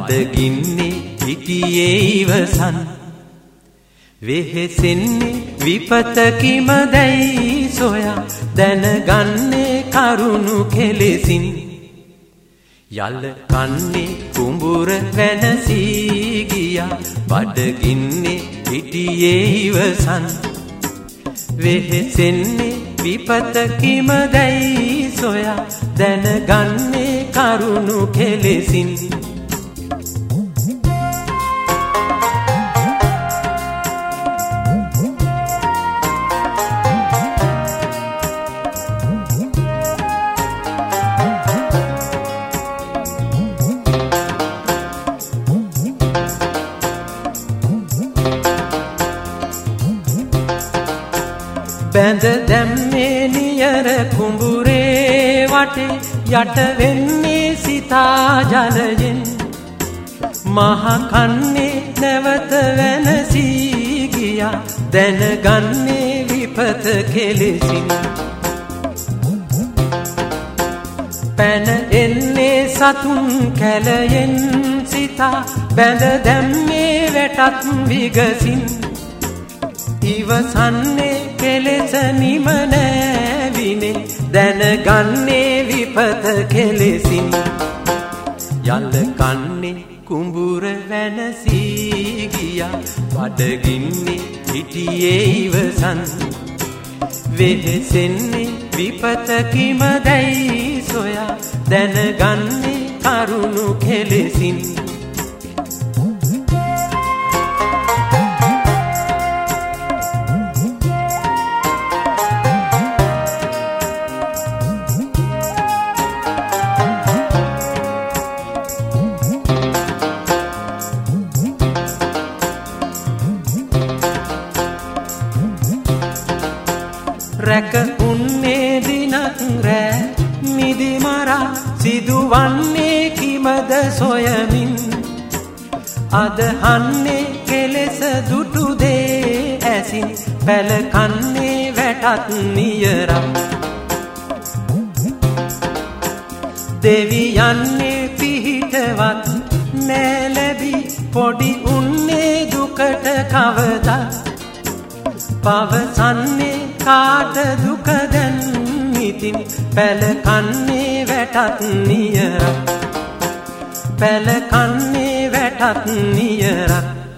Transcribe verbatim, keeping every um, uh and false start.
බඩගින්නේ හිටියේ ඉවසන් වෙහෙසෙන්නේ විපතකිමදැයි සොයා දැනගන්නේ කරුණු කෙලෙසින් යල්ල කන්නේ කුඹුර වෙනසී ගියා බඩගින්නේ හිටියේ ඉවසන් වෙහෙසෙන්නේ විපතකිමදැයි සොයා දැනගන්නේ කරුණු කෙලෙසින් බැඳ දැම්මේ නියර කුඹුරේ වටේ යට වෙන්නේ සිතා ජලයෙන් මහ කන්නේ නැවත වෙනසී ගියා දැනගන්නේ විපත කෙලෙසින් පැන එන්නේ සතුන් කැලයෙන් සිතා බැඳ දැම්මේ වැටත් විගසින් ඉවසන්නේ කෙලෙස නිම නැවිනේ දැනගන්නේ විපත කෙලෙසින් යල්ල කන්නේ කුඹුර වෙනසී ගියා බඩගින්නේ හිටියේ ඉවසන් වෙහෙසෙන්නේ විපතකිමදැයි සොයා දැනගන්නේ කරුණු කෙලෙසින් රැක උන්නේ දිනක් රෑ නිදි මරා සිදුවන්නේ කිමද සොයමින් අදහන්නේ කෙලෙස දුටු දේ ඇසින් පැල කන්නේ වැටත් නියරා දෙවියන්නේ පිහිටවත් නෑ ලැබී පොඩි උන්නේ දුකට කවදා පවසන්නේ කාට දුක දැන් ඉතින් පැල කන්නේ වැටත් නියරක් පැල කන්නේ වැටත් නියරක්